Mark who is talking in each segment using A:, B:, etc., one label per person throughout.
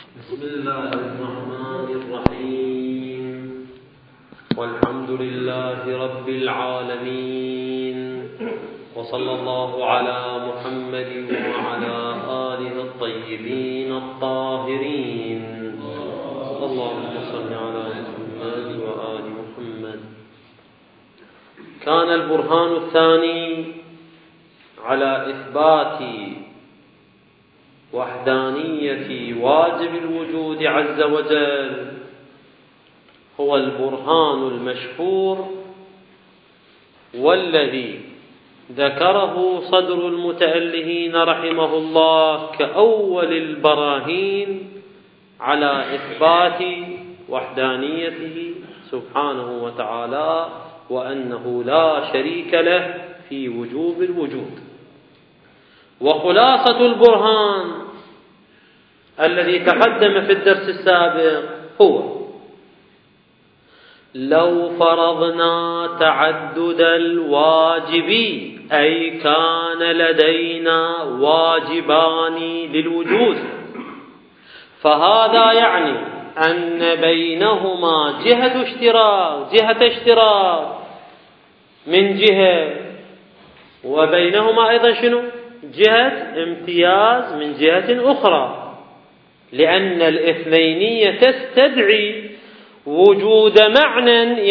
A: بسم الله الرحمن الرحيم. والحمد لله رب العالمين، وصلى الله على محمد وعلى آله الطيبين الطاهرين. اللهم صل على محمد وآل محمد. كان البرهان الثاني على إثبات وحدانية واجب الوجود عز وجل هو البرهان المشهور، والذي ذكره صدر المتألهين رحمه الله كأول البراهين على إثبات وحدانيته سبحانه وتعالى، وأنه لا شريك له في وجوب الوجود. وخلاصة البرهان الذي تقدم في الدرس السابق هو: لو فرضنا تعدد الواجب، أي كان لدينا واجبان للوجود، فهذا يعني أن بينهما جهة اشتراك من جهة، وبينهما أيضا شنو؟ جهة امتياز من جهة أخرى، لأن الاثنينية تستدعي وجود معنى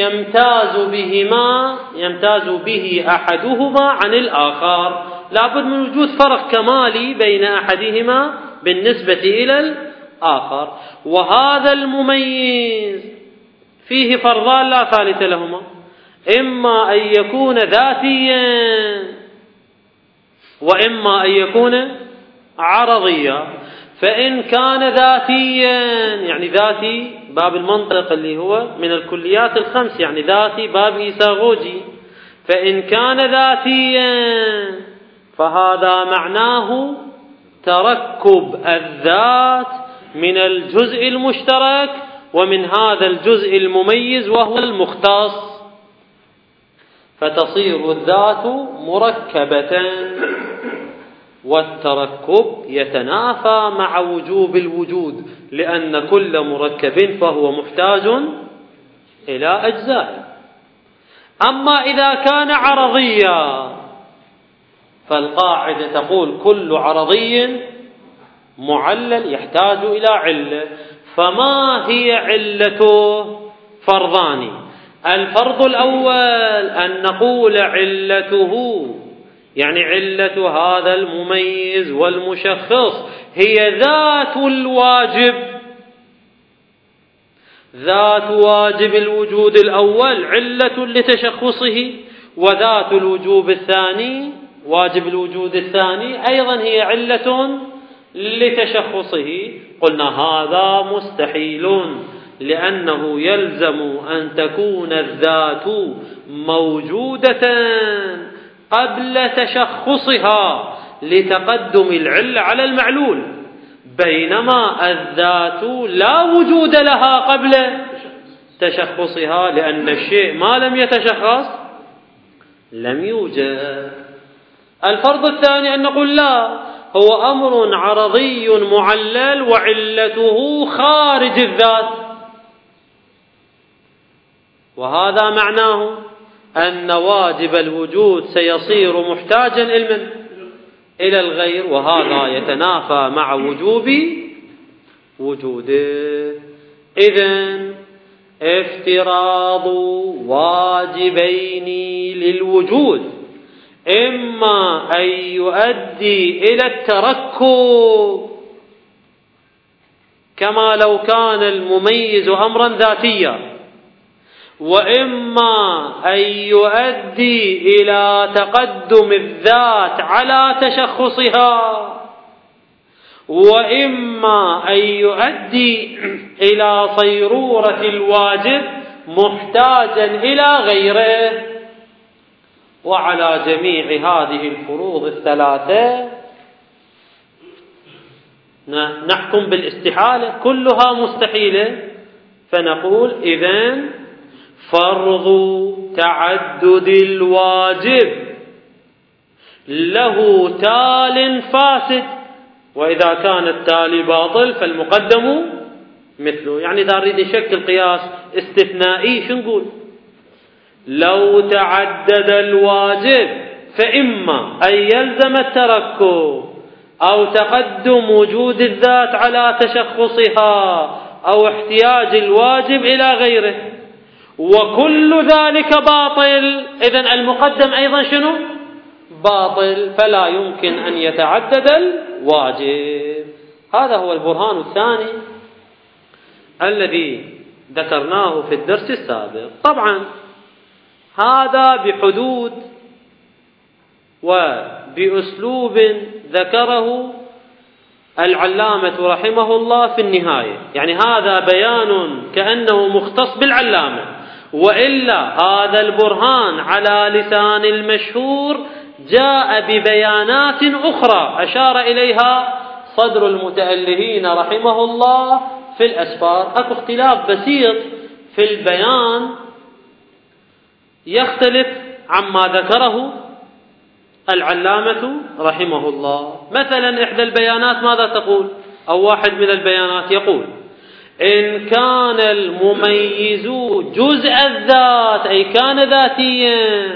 A: يمتاز به أحدهما عن الآخر. لابد من وجود فرق كمالي بين أحدهما بالنسبة إلى الآخر، وهذا المميز فيه فرضان لا ثالث لهما: إما أن يكون ذاتيا، وإما أن يكون عرضيا. فإن كان ذاتيا يعني ذاتي باب المنطق اللي هو من الكليات الخمس، يعني ذاتي باب إيساغوجي، فإن كان ذاتيا فهذا معناه تركب الذات من الجزء المشترك ومن هذا الجزء المميز وهو المختص، فتصير الذات مركبة، والتركب يتنافى مع وجوب الوجود، لأن كل مركب فهو محتاج إلى أجزاء. أما إذا كان عرضيا فالقاعدة تقول كل عرضي معلل يحتاج إلى علة. فما هي علته؟ فرضان. الفرض الأول أن نقول علته، يعني علة هذا المميز والمشخص هي ذات الواجب، ذات واجب الوجود الأول علة لتشخصه، وذات الوجوب الثاني واجب الوجود الثاني أيضا هي علة لتشخصه. قلنا هذا مستحيل، لأنه يلزم أن تكون الذات موجودة قبل تشخصها لتقدم العلة على المعلول، بينما الذات لا وجود لها قبل تشخصها، لأن الشيء ما لم يتشخص لم يوجد. الفرض الثاني أن نقول لا، هو أمر عرضي معلل وعلته خارج الذات، وهذا معناه أن واجب الوجود سيصير محتاجا إلى الغير، وهذا يتنافى مع وجوب وجوده. إذن افتراض واجبين للوجود إما أن يؤدي إلى التركب كما لو كان المميز أمرا ذاتيا، وإما أن يؤدي إلى تقدم الذات على تشخصها، وإما أن يؤدي إلى صيرورة الواجب محتاجا إلى غيره. وعلى جميع هذه الفروض الثلاثة نحكم بالاستحالة، كلها مستحيلة، فنقول إذن فرض تعدد الواجب له تال فاسد، وإذا كان التالي باطل فالمقدم مثله. يعني إذا نريد نشكل قياس استثنائي شو نقول؟ لو تعدد الواجب فإما أن يلزم التركب أو تقدم وجود الذات على تشخصها أو احتياج الواجب إلى غيره، وكل ذلك باطل. إذن المقدم أيضا شنو؟ باطل، فلا يمكن أن يتعدد الواجب. هذا هو البرهان الثاني الذي ذكرناه في الدرس السابق. طبعا هذا بحدود وبأسلوب ذكره العلامة رحمه الله في النهاية، يعني هذا بيان كأنه مختص بالعلامة، وإلا هذا البرهان على لسان المشهور جاء ببيانات أخرى أشار إليها صدر المتألهين رحمه الله في الأسفار. أكو اختلاف بسيط في البيان يختلف عما ذكره العلامة رحمه الله. مثلا إحدى البيانات ماذا تقول؟ أو واحد من البيانات يقول: إن كان المميز جزء الذات أي كان ذاتيا،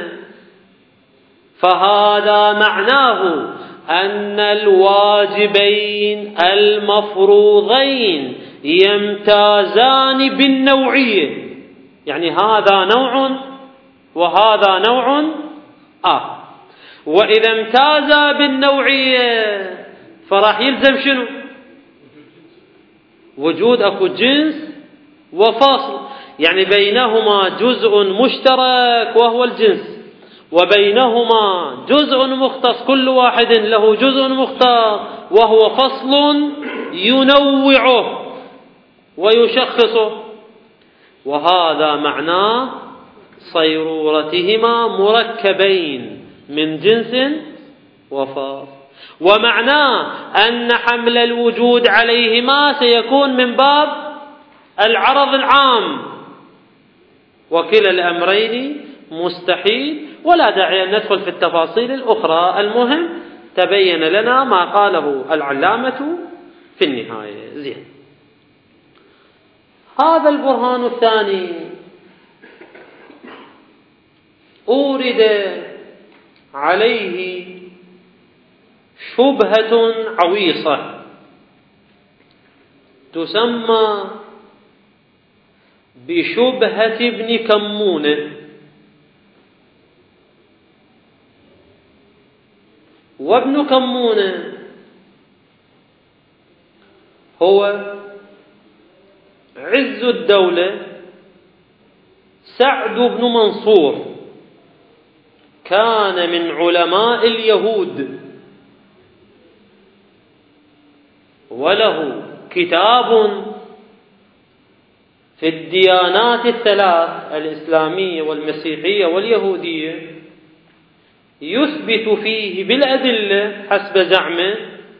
A: فهذا معناه أن الواجبين المفروضين يمتازان بالنوعية، يعني هذا نوع وهذا نوع آخر. وإذا امتازا بالنوعية فراح يلزم شنو؟ وجود أكو جنس وفصل، يعني بينهما جزء مشترك وهو الجنس، وبينهما جزء مختص، كل واحد له جزء مختص وهو فصل ينوعه ويشخصه، وهذا معناه صيرورتهما مركبين من جنس وفصل. ومعناه أن حمل الوجود عليهما سيكون من باب العرض العام، وكلا الأمرين مستحيل، ولا داعي أن ندخل في التفاصيل الأخرى. المهم تبين لنا ما قاله العلامة في النهاية. زين، هذا البرهان الثاني أورد عليه شبهة عويصة تسمى بشبهة ابن كمونة. وابن كمونة هو عز الدولة سعد بن منصور، كان من علماء اليهود، وله كتاب في الديانات الثلاث الإسلامية والمسيحية واليهودية يثبت فيه بالأدلة حسب زعمه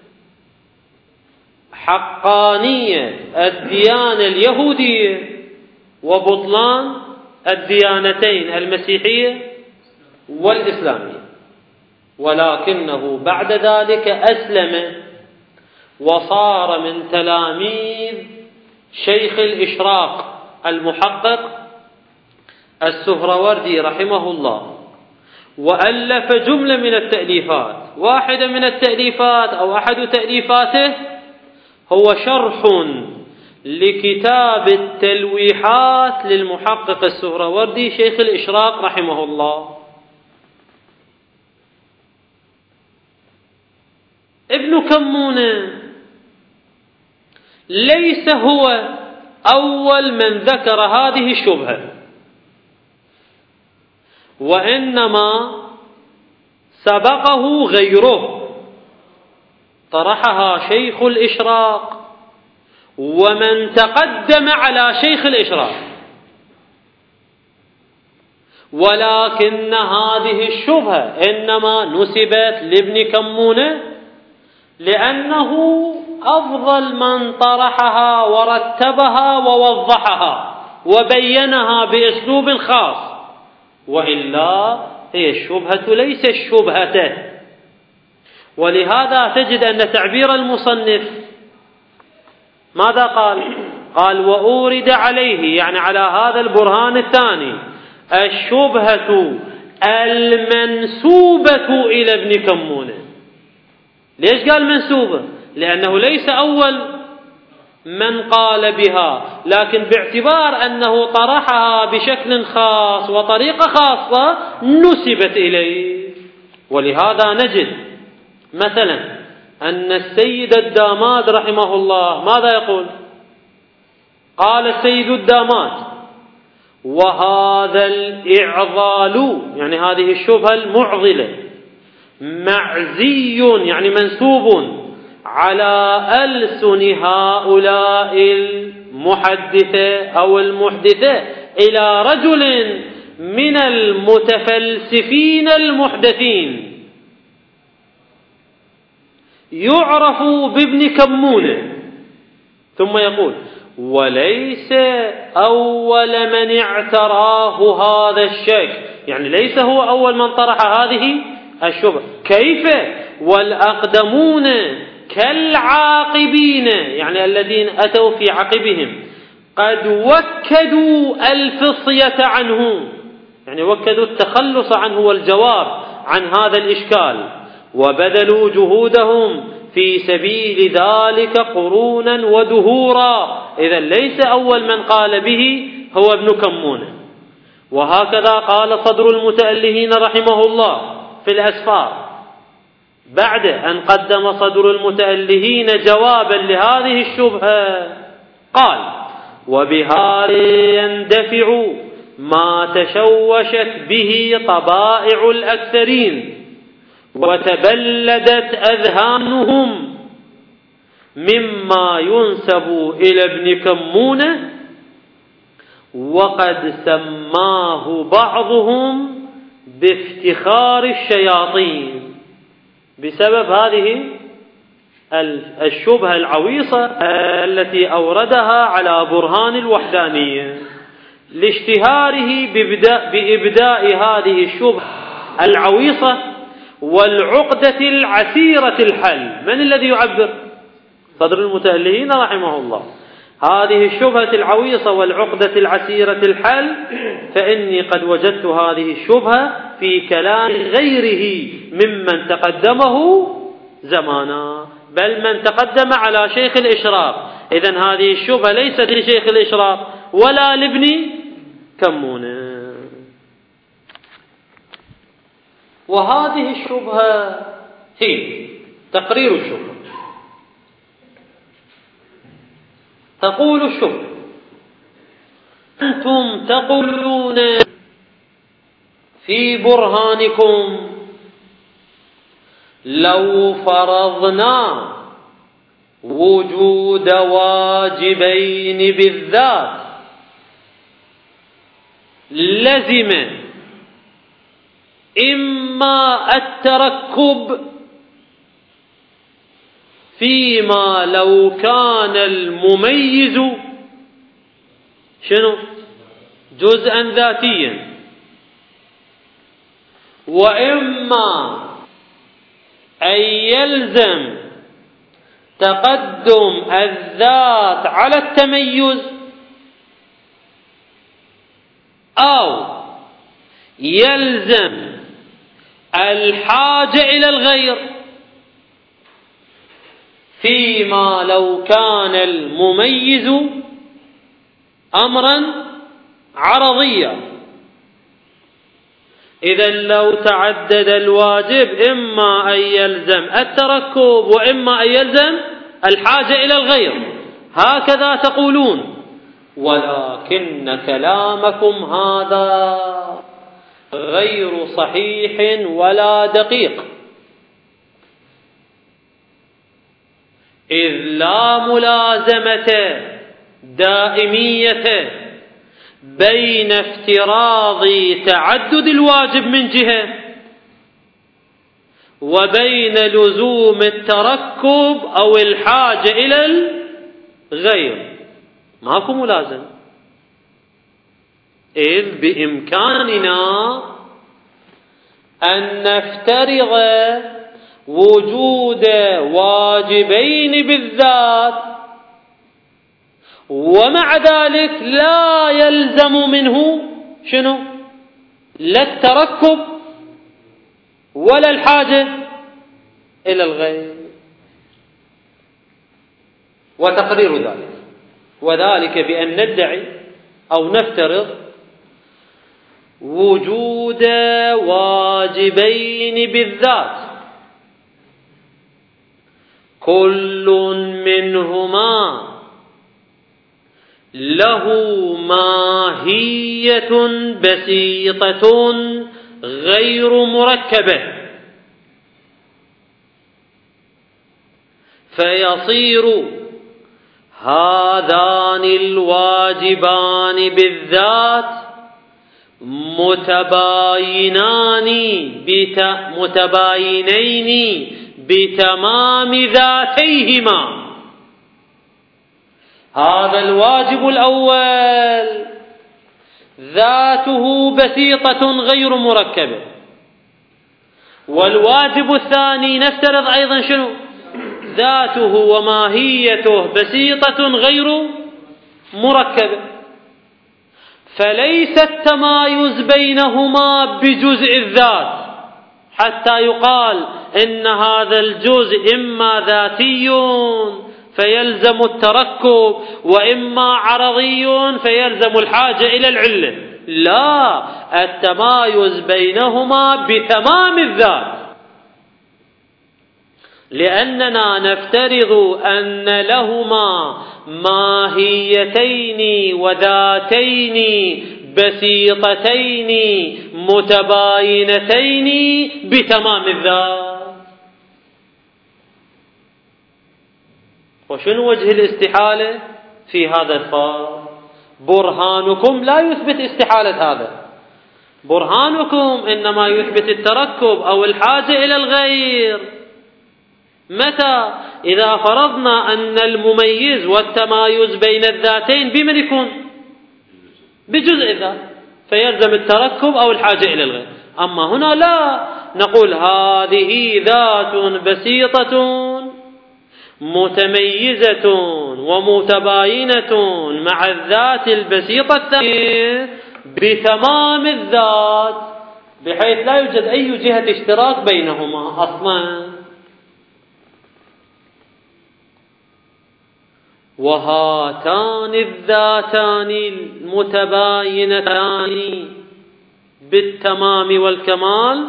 A: حقانية الديانة اليهودية وبطلان الديانتين المسيحية والإسلامية، ولكنه بعد ذلك أسلم وصار من تلاميذ شيخ الإشراق المحقق السهروردي رحمه الله، وألف جملة من التأليفات. واحدة من التأليفات أو أحد تأليفاته هو شرح لكتاب التلويحات للمحقق السهروردي شيخ الإشراق رحمه الله. ابن كمونة ليس هو أول من ذكر هذه الشبهة، وإنما سبقه غيره، طرحها شيخ الإشراق ومن تقدم على شيخ الإشراق، ولكن هذه الشبهة إنما نسبت لابن كمونة لأنه أفضل من طرحها ورتبها ووضحها وبينها بأسلوب خاص، وإلا هي الشبهة ليست شبهته. ولهذا تجد أن تعبير المصنف ماذا قال وأورد عليه، يعني على هذا البرهان الثاني، الشبهة المنسوبة إلى ابن كمونة. ليش قال منسوبة؟ لأنه ليس أول من قال بها، لكن باعتبار أنه طرحها بشكل خاص وطريقة خاصة نسبت إليه. ولهذا نجد مثلا أن السيد الداماد رحمه الله ماذا يقول؟ قال السيد الداماد: وهذا الإعضال، يعني هذه الشبهة المعضلة، معزي يعني منسوب على ألسن هؤلاء المحدثة أو المحدثة إلى رجل من المتفلسفين المحدثين يعرف بابن كمونة. ثم يقول: وليس أول من اعتراه هذا الشك، يعني ليس هو أول من طرح هذه الشبهة. كيف؟ والأقدمون كالعاقبين، يعني الذين أتوا في عقبهم، قد وكدوا الفصية عنه، يعني وكدوا التخلص عنه والجواب عن هذا الإشكال، وبذلوا جهودهم في سبيل ذلك قرونا ودهورا. إذا ليس أول من قال به هو ابن كمونة. وهكذا قال صدر المتألهين رحمه الله في الأسفار، بعد أن قدم صدر المتألهين جوابا لهذه الشبهة قال: وبها يندفع ما تشوشت به طبائع الأكثرين وتبلدت أذهانهم مما ينسب إلى ابن كمونة، وقد سماه بعضهم بافتخار الشياطين بسبب هذه الشبهة العويصة التي أوردها على برهان الوحدانية، لاشتهاره بإبداء هذه الشبهة العويصة والعقدة العسيرة الحل. من الذي يعبر؟ صدر المتألهين رحمه الله. هذه الشبهة العويصة والعقدة العسيرة الحل، فإني قد وجدت هذه الشبهة في كلام غيره ممن تقدمه زمانا، بل من تقدم على شيخ الإشراق. إذن هذه الشبهة ليست لشيخ الإشراق ولا لابن كمونة. وهذه الشبهة هي تقرير الشبهة. تقول الشبهة: أنتم تقولون في برهانكم لو فرضنا وجود واجبين بالذات لزم إما التركب فيما لو كان المميز شنو؟ جزءا ذاتيا، وإما أن يلزم تقدم الذات على التميز، أو يلزم الحاجة إلى الغير فيما لو كان المميز أمرا عرضيا. إذن لو تعدد الواجب إما أن يلزم التركب وإما أن يلزم الحاجة إلى الغير، هكذا تقولون. ولكن كلامكم هذا غير صحيح ولا دقيق، إذ لا ملازمة دائمية بين افتراض تعدد الواجب من جهة وبين لزوم التركب أو الحاجة إلى الغير. ماكو ملازمة، إذ بإمكاننا أن نفترض وجود واجبين بالذات، ومع ذلك لا يلزم منه شنو؟ لا التركب ولا الحاجة إلى الغير. وتقرير ذلك وذلك بأن ندعي أو نفترض وجود واجبين بالذات كل منهما له ماهية بسيطة غير مركبة، فيصير هذان الواجبان بالذات متباينين بتمام ذاتيهما. هذا الواجب الأول ذاته بسيطة غير مركبة، والواجب الثاني نفترض أيضا شنو؟ ذاته وماهيته بسيطة غير مركبة، فليس التمايز بينهما بجزء الذات حتى يقال إن هذا الجزء إما ذاتي فيلزم التركب وإما عرضي فيلزم الحاجة إلى العلة. لا، التمايز بينهما بتمام الذات، لأننا نفترض أن لهما ماهيتين وذاتين بسيطتين متباينتين بتمام الذات. وشنو وجه الاستحالة في هذا الفرق؟ برهانكم لا يثبت استحالة هذا، برهانكم إنما يثبت التركب أو الحاجة إلى الغير. متى؟ إذا فرضنا أن المميز والتمايز بين الذاتين بمن يكون؟ بجزء الذات، فيلزم التركب أو الحاجة إلى الغير. أما هنا لا، نقول هذه ذات بسيطة متميزة ومتباينة مع الذات البسيطة الثانية بتمام الذات، بحيث لا يوجد أي جهة اشتراك بينهما أصلا. وهاتان الذاتان المتباينتان بالتمام والكمال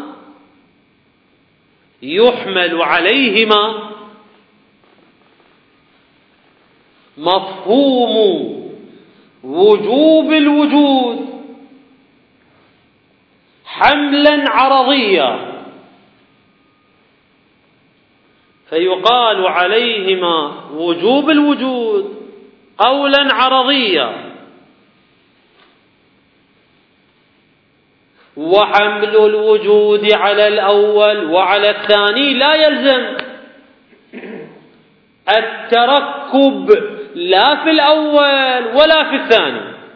A: يحمل عليهما مفهوم وجوب الوجود حملا عرضيا، فيقال عليهما وجوب الوجود قولا عرضيا، وحمل الوجود على الأول وعلى الثاني لا يلزم التركب لا في الأول ولا في الثاني.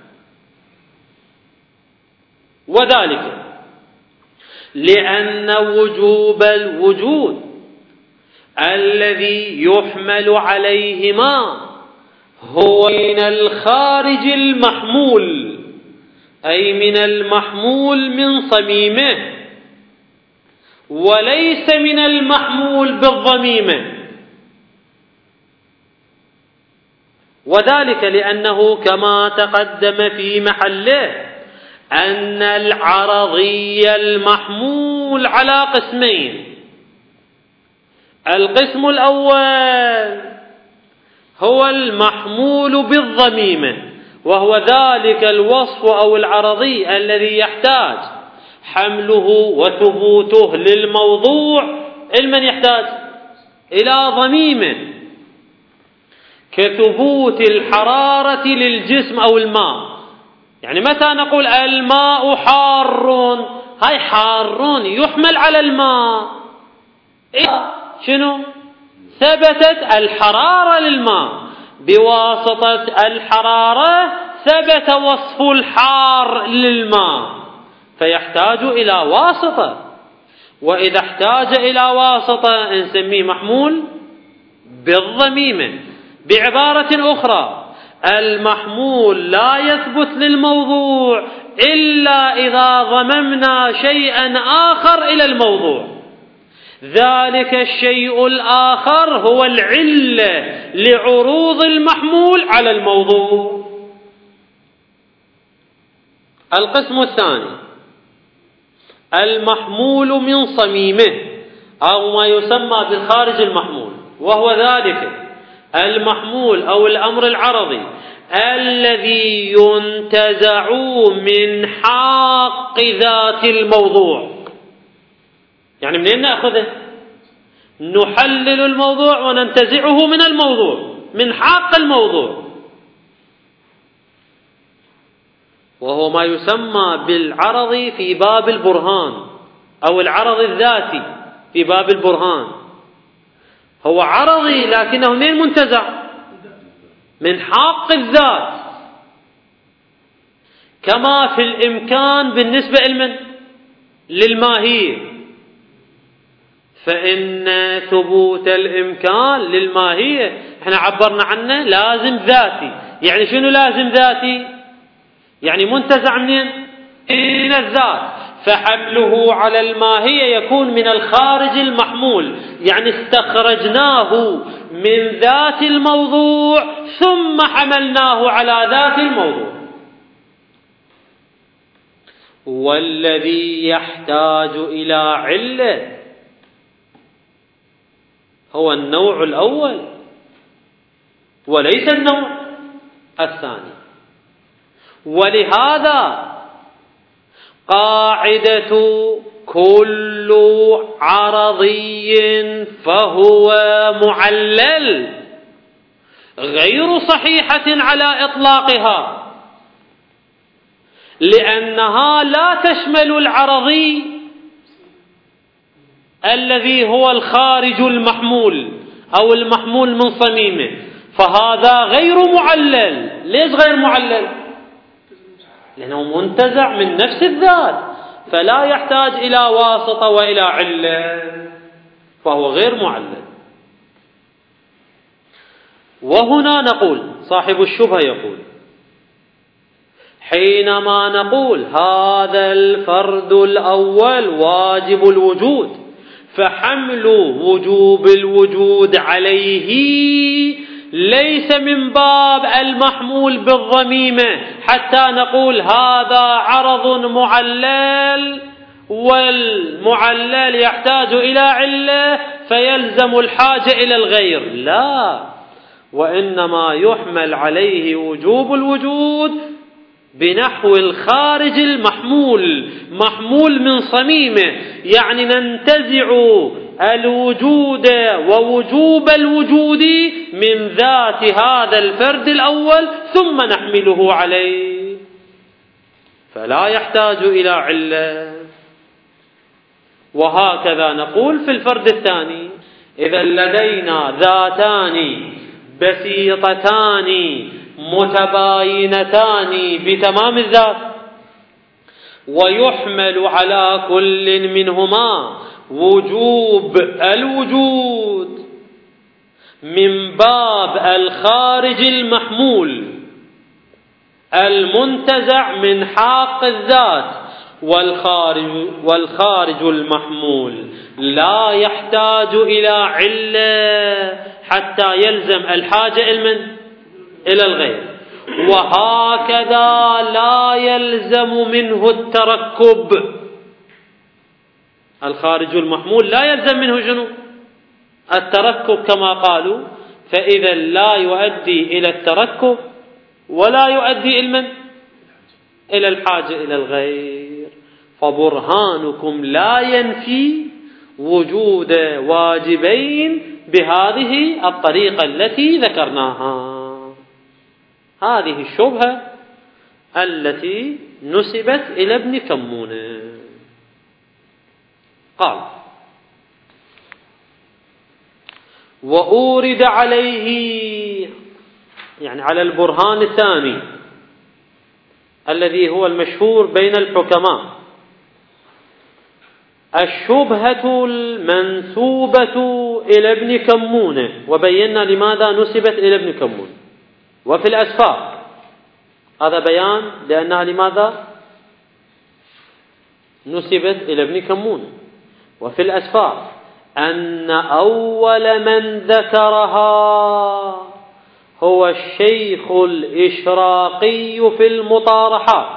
A: وذلك لأن وجوب الوجود الذي يحمل عليهما هو من الخارج المحمول، أي من المحمول من صميمه، وليس من المحمول بالضميمه. وذلك لأنه كما تقدم في محله أن العرضي المحمول على قسمين. القسم الأول هو المحمول بالضميمة، وهو ذلك الوصف أو العرضي الذي يحتاج حمله وثبوته للموضوع المن يحتاج إلى ضميمة، كثبوت الحرارة للجسم أو الماء. يعني متى نقول الماء حار، هاي حار يحمل على الماء، شنو؟ ثبتت الحرارة للماء، بواسطة الحرارة ثبت وصف الحار للماء، فيحتاج إلى واسطة. وإذا احتاج إلى واسطة نسميه محمول بالضميمة. بعبارة أخرى، المحمول لا يثبت للموضوع إلا إذا ضممنا شيئا آخر إلى الموضوع. ذلك الشيء الآخر هو العلة لعروض المحمول على الموضوع. القسم الثاني المحمول من صميمه أو ما يسمى بالخارج المحمول، وهو ذلك المحمول أو الأمر العرضي الذي ينتزع من حق ذات الموضوع. يعني منين نأخذه؟ نحلل الموضوع وننتزعه من الموضوع، من حق الموضوع، وهو ما يسمى بالعرض في باب البرهان أو العرض الذاتي في باب البرهان. هو عرضي لكنه منين منتزع؟ من حق الذات، كما في الإمكان بالنسبة للماهية، فإن ثبوت الإمكان للماهية احنا عبرنا عنه لازم ذاتي. يعني شنو لازم ذاتي؟ يعني منتزع منين؟ من الذات، فحمله على الماهية يكون من الخارج المحمول، يعني استخرجناه من ذات الموضوع ثم حملناه على ذات الموضوع. والذي يحتاج إلى علة هو النوع الأول وليس النوع الثاني. ولهذا قاعدة كل عرضي فهو معلل غير صحيحة على إطلاقها، لأنها لا تشمل العرضي الذي هو الخارج المحمول أو المحمول من صميمه، فهذا غير معلل. ليش غير معلل؟ لأنه منتزع من نفس الذات، فلا يحتاج إلى واسطة وإلى علة، فهو غير معلل. وهنا نقول صاحب الشبهة يقول: حينما نقول هذا الفرد الأول واجب الوجود، فحمل وجوب الوجود عليه ليس من باب المحمول بالضميمة حتى نقول هذا عرض معلل والمعلل يحتاج إلى علة فيلزم الحاجة إلى الغير، لا، وإنما يحمل عليه وجوب الوجود بنحو الخارج المحمول، محمول من صميمه، يعني ننتزع الوجود ووجوب الوجود من ذات هذا الفرد الأول ثم نحمله عليه، فلا يحتاج إلى علة. وهكذا نقول في الفرد الثاني: إذا لدينا ذاتان بسيطتان متباينتان بتمام الذات، ويحمل على كل منهما وجوب الوجود من باب الخارج المحمول المنتزع من حق الذات، والخارج المحمول لا يحتاج إلى علة حتى يلزم الحاجة إلى الغير، وهكذا لا يلزم منه التركب. الخارج المحمول لا يلزم منه شنو؟ التركب كما قالوا، فإذا لا يؤدي إلى التركب ولا يؤدي إلى الحاجة إلى الغير. فبرهانكم لا ينفي وجود واجبين بهذه الطريقة التي ذكرناها. هذه الشبهة التي نسبت إلى ابن كمونة. قال: وأورد عليه، يعني على البرهان الثاني الذي هو المشهور بين الحكماء، الشبهة المنسوبة إلى ابن كمونة، وبينا لماذا نسبت إلى ابن كمونة. وفي الأسفار هذا بيان لأنها لماذا نسبت إلى ابن كمونة. وفي الأسفار أن أول من ذكرها هو الشيخ الإشراقي في المطارحات،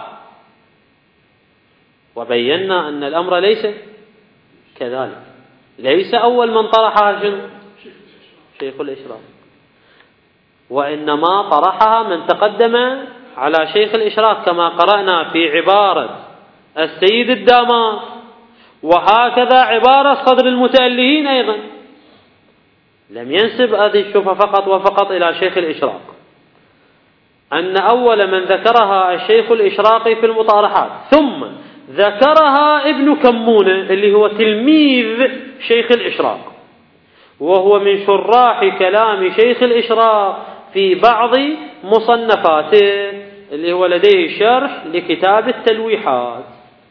A: وبينا أن الأمر ليس كذلك، ليس أول من طرحها شيخ الإشراق، وإنما طرحها من تقدم على شيخ الإشراق كما قرأنا في عبارة السيد الدامار، وهكذا عبارة صدر المتألهين أيضا لم ينسب هذه الشبهة فقط وفقط إلى شيخ الإشراق، أن أول من ذكرها الشيخ الإشراقي في المطارحات، ثم ذكرها ابن كمونة اللي هو تلميذ شيخ الإشراق، وهو من شراح كلام شيخ الإشراق في بعض مصنفاته اللي هو لديه شرح لكتاب التلويحات.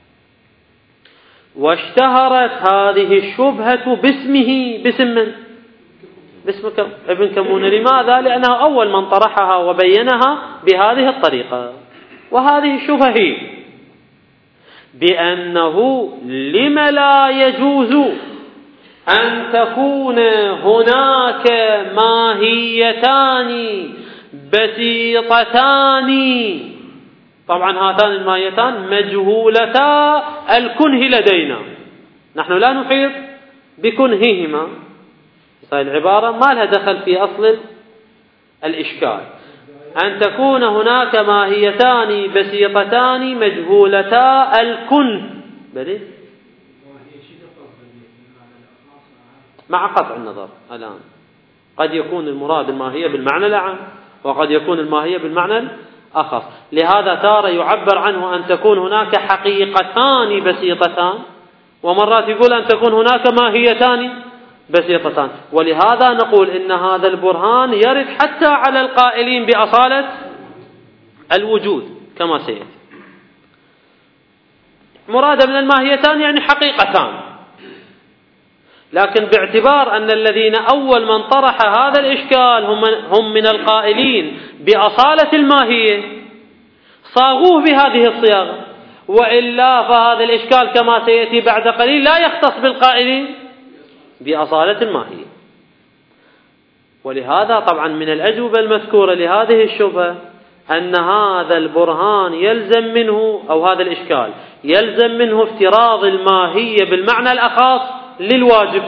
A: واشتهرت هذه الشبهة باسمه، باسم من؟ باسم ابن كمونة. لماذا؟ لأنه أول من طرحها وبينها بهذه الطريقة. وهذه الشبهة هي بأنه لم لا يجوز أن تكون هناك ماهيتان بسيطتان، طبعا هاتان الماهيتان مجهولتا الكنه لدينا، نحن لا نحيط بكنههما، العبارة ما لها دخل في أصل الإشكال. أن تكون هناك ماهيتان بسيطتان مجهولتا الكنه، بلي مع قطع النظر الآن قد يكون المراد الماهية بالمعنى العام، وقد يكون الماهية بالمعنى الأخص. لهذا تارة يعبر عنه أن تكون هناك حقيقتان بسيطتان، ومرات يقول أن تكون هناك ماهيتان بسيطتان. ولهذا نقول إن هذا البرهان يرد حتى على القائلين بأصالة الوجود كما سيأتي. مراد من الماهيتان يعني حقيقتان، لكن باعتبار أن الذين أول من طرح هذا الإشكال هم من القائلين بأصالة الماهية صاغوه بهذه الصياغة، وإلا فهذا الإشكال كما سيأتي بعد قليل لا يختص بالقائلين بأصالة الماهية. ولهذا طبعا من الأجوبة المذكورة لهذه الشبهة أن هذا البرهان يلزم منه، أو هذا الإشكال يلزم منه افتراض الماهية بالمعنى الأخص للواجب.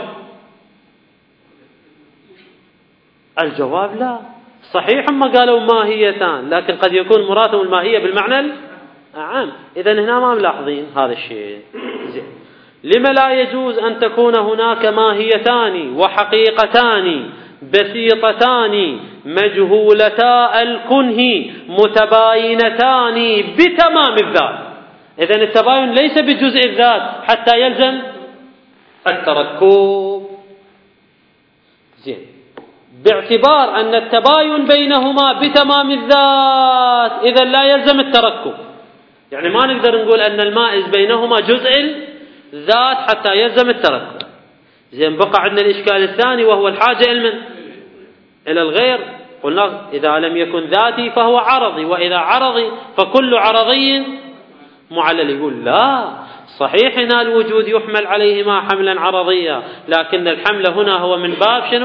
A: الجواب لا، صحيح هم قالوا ماهيتان، لكن قد يكون مرادهم الماهية بالمعنى العام. إذن هنا ما ملاحظين هذا الشيء. لما لا يجوز أن تكون هناك ماهيتان وحقيقتان بسيطتان مجهولتا الكنه متباينتان بتمام الذات؟ إذن التباين ليس بجزء الذات حتى يلزم التركب. زين، باعتبار أن التباين بينهما بتمام الذات إذن لا يلزم التركب، يعني ما نقدر نقول أن المائز بينهما جزء ذات حتى يلزم التركب. زين، بقى عندنا الإشكال الثاني وهو الحاجة إلى الغير. قلنا إذا لم يكن ذاتي فهو عرضي، وإذا عرضي فكل عرضي معلل. يقول لا، صحيح هنا الوجود يحمل عليهما حملا عرضيا، لكن الحمل هنا هو من باب شنو؟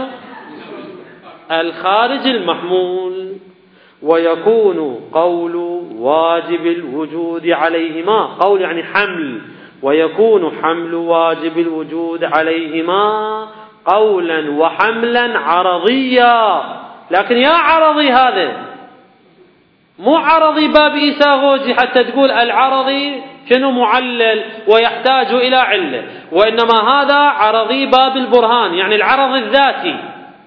A: الخارج المحمول. ويكون قول واجب الوجود عليهما، قول يعني حمل، ويكون حمل واجب الوجود عليهما قولا وحملا عرضيا. لكن يا عرضي هذا مو عرضي باب إيساغوجي حتى تقول العرضي شنو معلل ويحتاج إلى علة، وإنما هذا عرضي باب البرهان، يعني العرض الذاتي.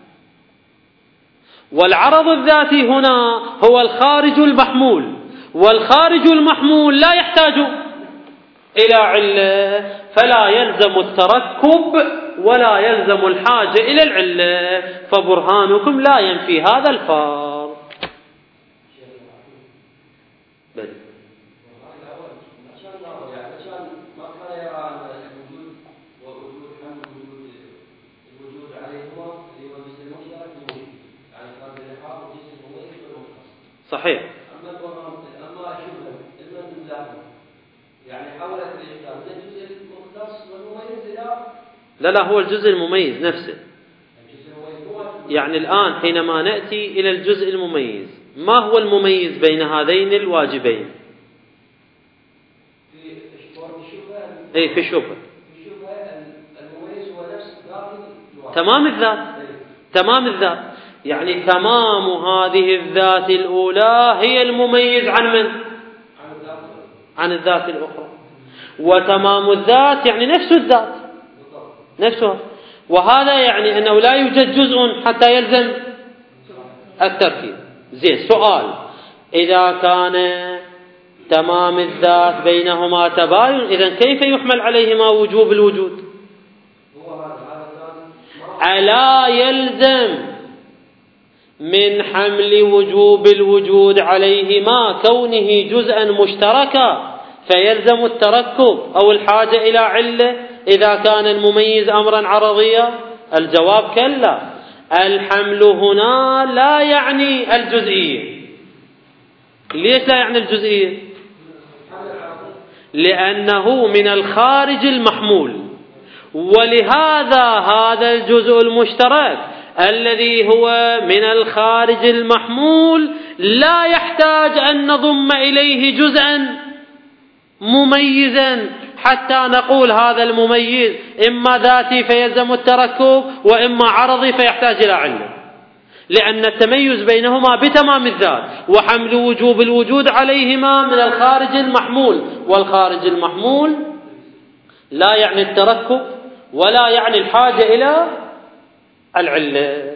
A: والعرض الذاتي هنا هو الخارج المحمول، والخارج المحمول لا يحتاج إلى علة، فلا يلزم التركب ولا يلزم الحاجة إلى العلة، فبرهانكم لا ينفي هذا الفرق. صحيح.
B: أما شبه يعني حولت الإشكال من الجزء المختص والمميز
A: لا هو الجزء المميز نفسه. يعني الآن حينما نأتي إلى الجزء المميز، ما هو المميز بين هذين الواجبين؟ في الشبهة المميز هو نفس تمام الذات. يعني تمام هذه الذات الأولى هي المميز عن من؟ عن الذات الأخرى. وتمام الذات يعني نفس الذات نفسها. وهذا يعني أنه لا يوجد جزء حتى يلزم التركيب. زين، سؤال: إذا كان تمام الذات بينهما تباين، إذن كيف يحمل عليهما وجوب الوجود؟ ألا يلزم من حمل وجوب الوجود عليهما كونه جزءا مشتركا فيلزم التركب أو الحاجة إلى علة إذا كان المميز أمرا عرضيا؟ الجواب كلا. الحمل هنا لا يعني الجزئية. ليش لا يعني الجزئية؟ لأنه من الخارج المحمول، ولهذا هذا الجزء المشترك الذي هو من الخارج المحمول لا يحتاج أن نضم إليه جزءا مميزا حتى نقول هذا المميز إما ذاتي فيلزم التركب وإما عرضي فيحتاج إلى علة، لأن التميز بينهما بتمام الذات، وحمل وجوب الوجود عليهما من الخارج المحمول، والخارج المحمول لا يعني التركب ولا يعني الحاجة إلى العلة.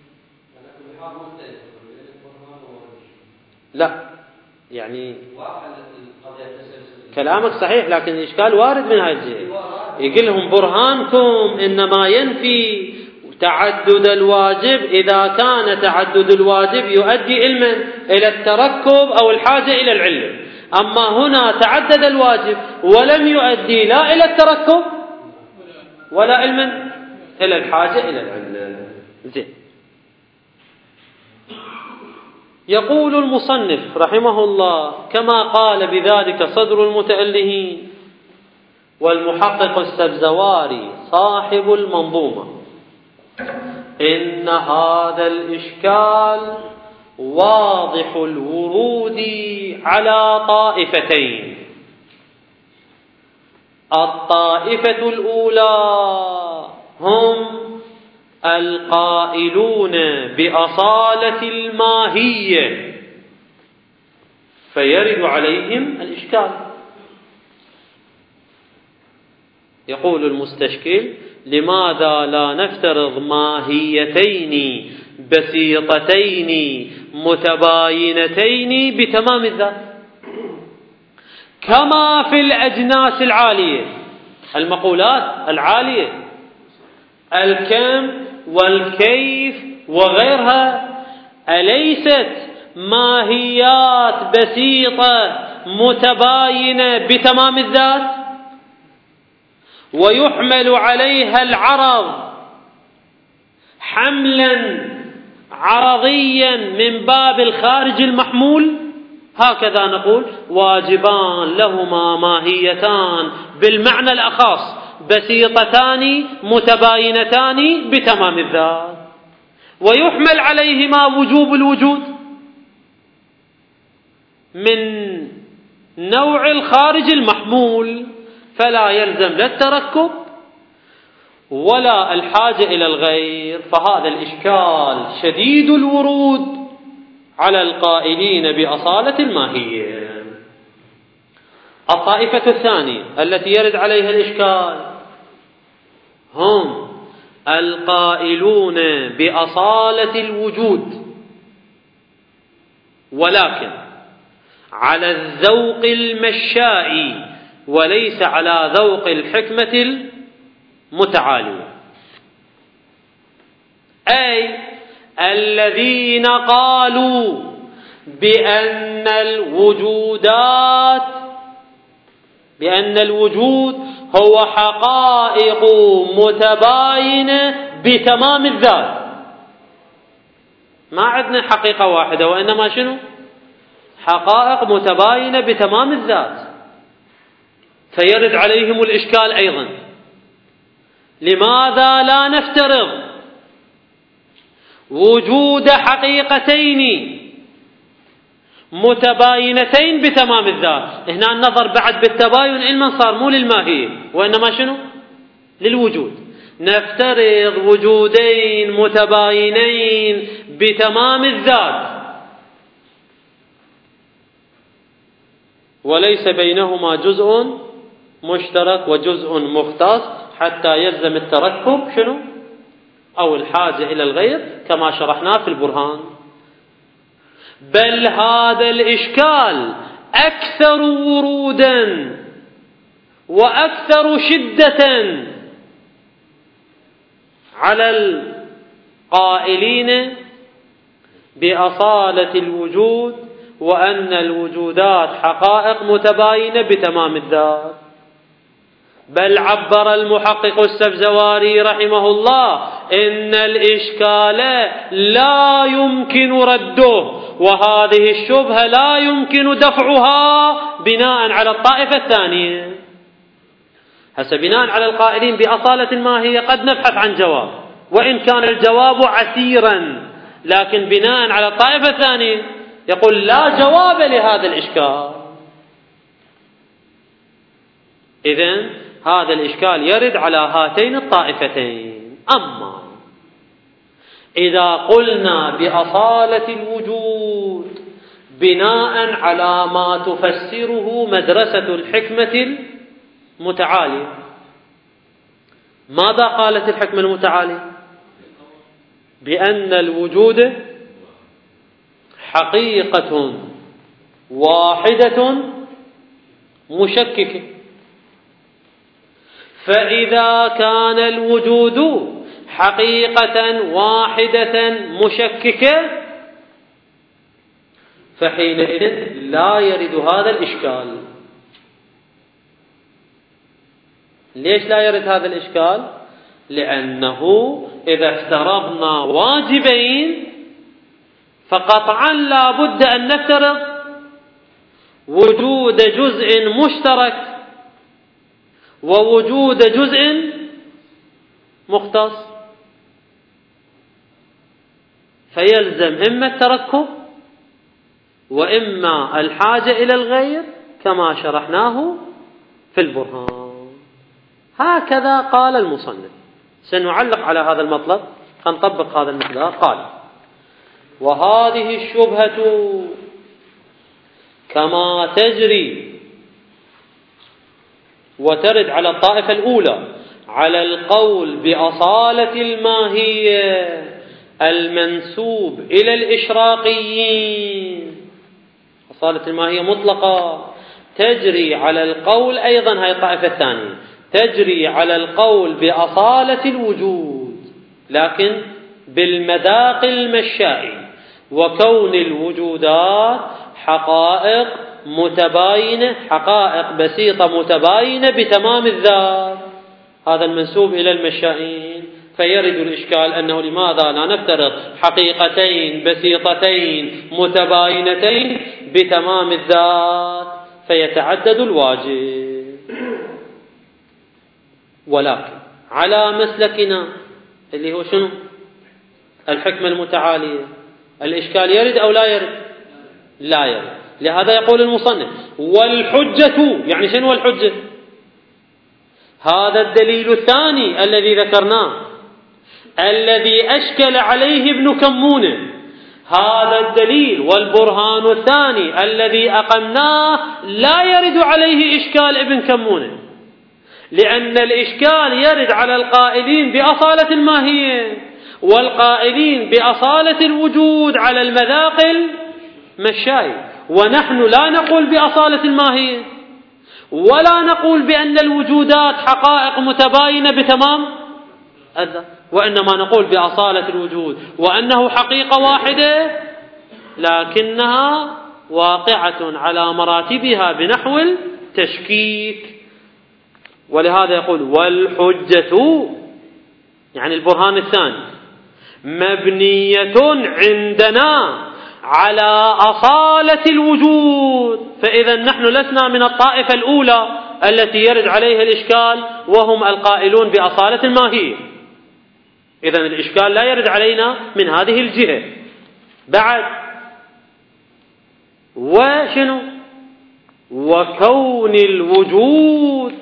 A: لا يعني كلامك صحيح، لكن الإشكال وارد من هذه الجهة. يقول لهم برهانكم إنما ينفي تعدد الواجب إذا كان تعدد الواجب يؤدي إلى التركب أو الحاجة إلى العلة، أما هنا تعدد الواجب ولم يؤدي لا إلى التركب ولا إلى الحاجة إلى العلة. زين. يقول المصنف رحمه الله: كما قال بذلك صدر المتألهين والمحقق السبزواري صاحب المنظومة، إن هذا الإشكال واضح الورود على طائفتين. الطائفة الأولى هم القائلون بأصالة الماهية، فيرد عليهم الإشكال. يقول المستشكل: لماذا لا نفترض ماهيتين بسيطتين متباينتين بتمام الذات كما في الأجناس العالية، المقولات العالية، الكم والكيف وغيرها، أليست ماهيات بسيطة متباينة بتمام الذات ويحمل عليها العرض حملا عرضيا من باب الخارج المحمول؟ هكذا نقول: واجبان لهما ماهيتان بالمعنى الأخص بسيطتان متباينتان بتمام الذات، ويحمل عليهما وجوب الوجود من نوع الخارج المحمول، فلا يلزم لا التركب ولا الحاجة إلى الغير. فهذا الإشكال شديد الورود على القائلين بأصالة الماهية. الطائفة الثانية التي يرد عليها الإشكال هم القائلون بأصالة الوجود، ولكن على الذوق المشائي وليس على ذوق الحكمة المتعالية، أي الذين قالوا بأن الوجود هو حقائق متباينة بتمام الذات. ما عندنا حقيقة واحدة، وإنما شنو؟ حقائق متباينة بتمام الذات، فيرد عليهم الإشكال أيضا: لماذا لا نفترض وجود حقيقتين متباينتين بتمام الذات؟ هنا النظر بعد بالتباين علما صار مو للماهية وإنما شنو؟ للوجود. نفترض وجودين متباينين بتمام الذات وليس بينهما جزء مشترك وجزء مختص حتى يلزم التركب شنو؟ أو الحاجة إلى الغير كما شرحنا في البرهان. بل هذا الإشكال أكثر ورودا وأكثر شدة على القائلين بأصالة الوجود وأن الوجودات حقائق متباينة بتمام الذات. بل عبر المحقق السفزواري رحمه الله إن الإشكال لا يمكن رده، وهذه الشبهة لا يمكن دفعها بناء على الطائفة الثانية. هسه بناء على القائلين بأصالة الماهية قد نبحث عن جواب وإن كان الجواب عسيرا، لكن بناء على الطائفة الثانية يقول لا جواب لهذا الإشكال. إذن هذا الإشكال يرد على هاتين الطائفتين. أما إذا قلنا بأصالة الوجود بناء على ما تفسره مدرسة الحكمة المتعالية، ماذا قالت الحكمة المتعالية؟ بأن الوجود حقيقة واحدة مشككة. فإذا كان الوجود حقيقة واحدة مشككة فحينئذ لا يرد هذا الإشكال. ليش لا يرد هذا الإشكال؟ لأنه إذا افترضنا واجبين فقطعا لا بد أن نفترض وجود جزء مشترك ووجود جزء مختص، فيلزم إما التركب وإما الحاجة إلى الغير كما شرحناه في البرهان. هكذا قال المصنف. سنعلق على هذا المطلب، سنطبق هذا المقدار. قال: وهذه الشبهة كما تجري وترد على الطائفة الأولى على القول بأصالة الماهية المنسوب إلى الإشراقيين، أصالة الماهية مطلقة، تجري على القول أيضا، هاي الطائفة الثانية، تجري على القول بأصالة الوجود لكن بالمذاق المشائي، وكون الوجودات حقائق متباينة، حقائق بسيطة متباينة بتمام الذات، هذا المنسوب إلى المشائين. فيرد الإشكال أنه لماذا لا نفترض حقيقتين بسيطتين متباينتين بتمام الذات فيتعدد الواجب. ولكن على مسلكنا اللي هو شنو؟ الحكمة المتعالية، الإشكال يرد أو لا يرد؟ لا يرد. لهذا يقول المصنف: والحجة، يعني شنو الحجة؟ هذا الدليل الثاني الذي ذكرناه الذي أشكل عليه ابن كمونة، هذا الدليل والبرهان الثاني الذي أقمناه لا يرد عليه إشكال ابن كمونة، لأن الإشكال يرد على القائلين بأصالة الماهية والقائلين بأصالة الوجود على المذاق المشائي، ونحن لا نقول بأصالة الماهية ولا نقول بأن الوجودات حقائق متباينة بتمام الذات، وإنما نقول بأصالة الوجود وأنه حقيقة واحدة لكنها واقعة على مراتبها بنحو التشكيك. ولهذا يقول: والحجة، يعني البرهان الثاني، مبنية عندنا على أصالة الوجود، فإذا نحن لسنا من الطائفة الأولى التي يرد عليها الإشكال وهم القائلون بأصالة الماهية. إذن الإشكال لا يرد علينا من هذه الجهة. بعد وشنو؟ وكون الوجود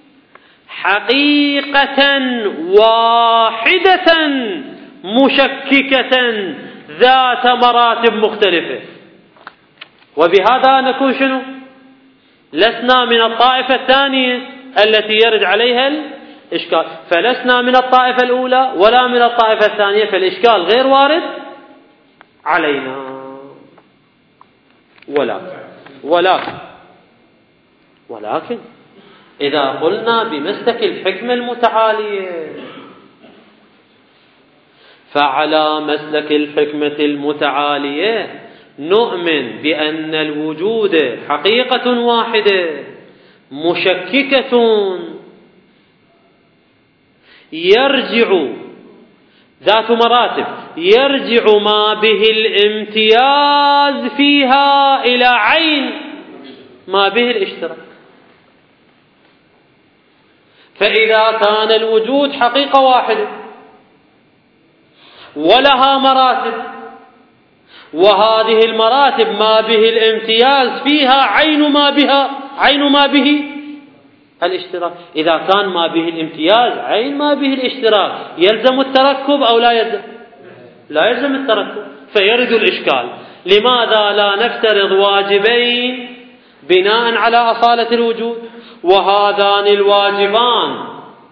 A: حقيقة واحدة مشككة ذات مراتب مختلفة. وبهذا نكون شنو؟ لسنا من الطائفة الثانية التي يرد عليها الإشكال، فلسنا من الطائفة الأولى ولا من الطائفة الثانية، فالإشكال غير وارد علينا. ولكن إذا قلنا بمسلك الحكمة المتعالية، فعلى مسلك الحكمة المتعالية نؤمن بأن الوجود حقيقة واحدة مشككة يرجع ذات مراتب، يرجع ما به الامتياز فيها إلى عين ما به الاشتراك. فإذا كان الوجود حقيقة واحدة ولها مراتب، وهذه المراتب ما به الامتياز فيها عين ما به الاشتراك، إذا كان ما به الامتياز عين ما به الاشتراك يلزم التركب أو لا يلزم؟ لا يلزم التركب. فيرد الإشكال: لماذا لا نفترض واجبين بناء على أصالة الوجود، وهذان الواجبان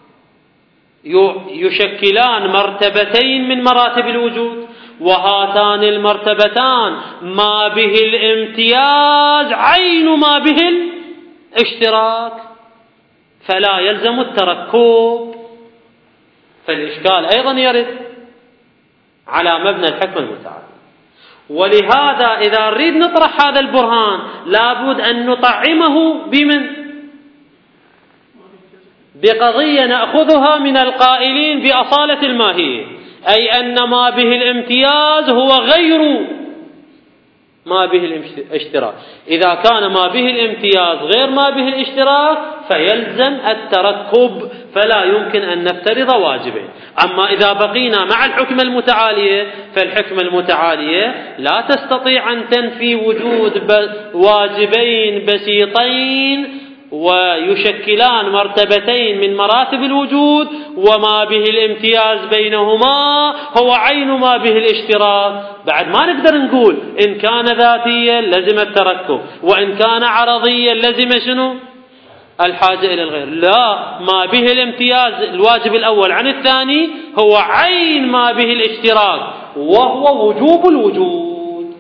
A: يشكلان مرتبتين من مراتب الوجود، وهاتان المرتبتان ما به الامتياز عين ما به الاشتراك، فلا يلزم التركب. فالإشكال أيضا يرد على مبنى الحكمة المتعالية. ولهذا إذا نريد نطرح هذا البرهان لابد أن نطعمه بقضية نأخذها من القائلين بأصالة الماهية، أي أن ما به الامتياز هو غير ما به الاشتراك. إذا كان ما به الامتياز غير ما به الاشتراك فيلزم التركب، فلا يمكن أن نفترض واجبين. أما إذا بقينا مع الحكمة المتعالية، فالحكمة المتعالية لا تستطيع أن تنفي وجود واجبين بسيطين ويشكلان مرتبتين من مراتب الوجود، وما به الامتياز بينهما هو عين ما به الاشتراك. بعد ما نقدر نقول إن كان ذاتيا لزم التركب، وإن كان عرضيا لزم شنو؟ الحاجة إلى الغير. لا، ما به الامتياز الواجب الأول عن الثاني هو عين ما به الاشتراك، وهو وجوب الوجود.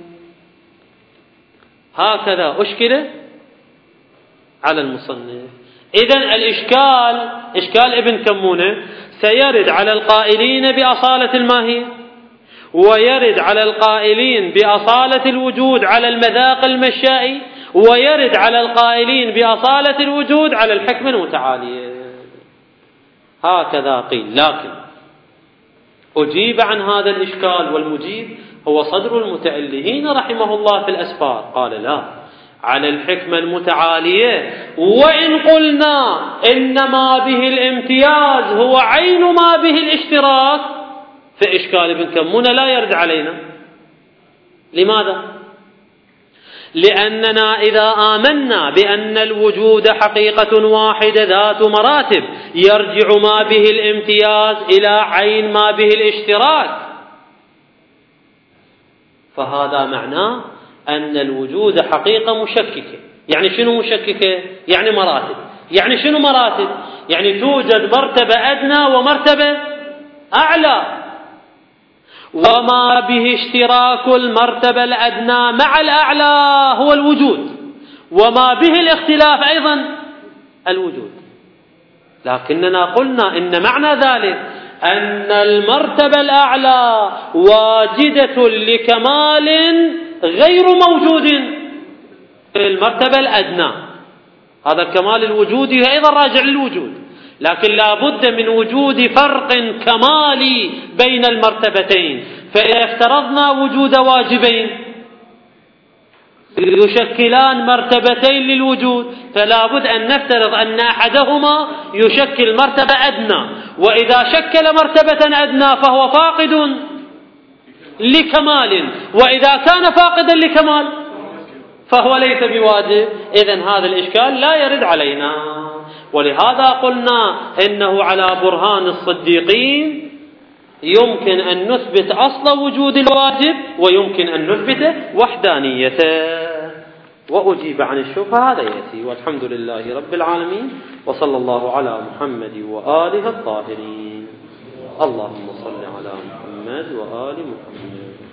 A: هكذا أشكل على المصنف. إذن الإشكال إشكال ابن كمونة سيرد على القائلين بأصالة الماهية، ويرد على القائلين بأصالة الوجود على المذاق المشائي، ويرد على القائلين بأصالة الوجود على الحكمة المتعالية. هكذا قيل. لكن أجيب عن هذا الإشكال، والمجيب هو صدر المتألهين رحمه الله في الأسفار. قال: لا، على الحكمة المتعالية وإن قلنا إن ما به الامتياز هو عين ما به الاشتراك، فإشكال ابن كمونة لا يرد علينا. لماذا؟ لأننا إذا آمنا بأن الوجود حقيقة واحدة ذات مراتب يرجع ما به الامتياز إلى عين ما به الاشتراك، فهذا معناه أن الوجود حقيقة مشككة. يعني شنو مشككة؟ يعني مراتب. يعني شنو مراتب؟ يعني توجد مرتبة أدنى ومرتبة أعلى، وما به اشتراك المرتبة الأدنى مع الأعلى هو الوجود، وما به الاختلاف أيضا الوجود. لكننا قلنا إن معنى ذلك أن المرتبة الأعلى واجدة لكمال غير موجود في المرتبة الأدنى. هذا الكمال الوجودي أيضا راجع للوجود، لكن لا بد من وجود فرق كمالي بين المرتبتين. فإذا افترضنا وجود واجبين يشكلان مرتبتين للوجود، فلا بد أن نفترض أن أحدهما يشكل مرتبة أدنى، وإذا شكل مرتبة أدنى فهو فاقد لكمال، وإذا كان فاقدا لكمال فهو ليس بواجب. إذن هذا الإشكال لا يرد علينا، ولهذا قلنا إنه على برهان الصديقين يمكن أن نثبت أصل وجود الواجب، ويمكن أن نثبت وحدانيته. وأجيب عن الشبهة هذا يأتي. والحمد لله رب العالمين، وصلى الله على محمد وآله الطاهرين. اللهم صل على محمد وآل محمد.